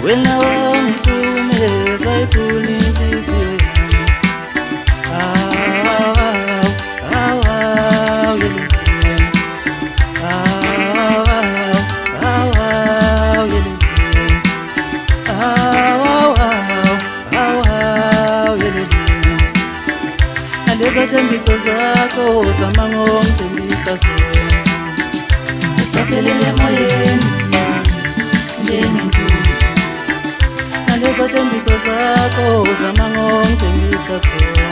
wena wangihlukumeza iphula inhliziyo yami. Nalezothembiso zakho zama ngongithembisa zona, usaphelele emoyeni njengentuthu. Nalezothembiso zakho zama ngongithembisa zona,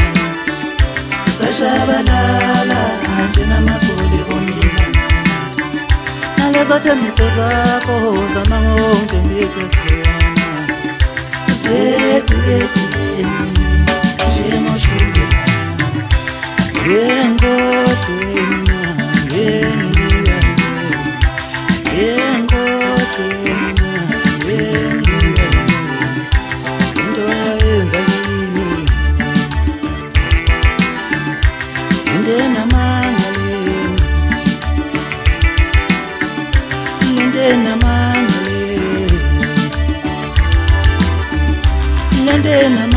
usashabalala njengamasoli omnyama. Nalezothembiso zakho zama ngongithembisa zona, useduketheni njengoshukela. Yengohlwe mina ngengiya, yengohlwe mina ngengiya, into ayenza kimi into enamangalo, into enamangalo, into enamangalo.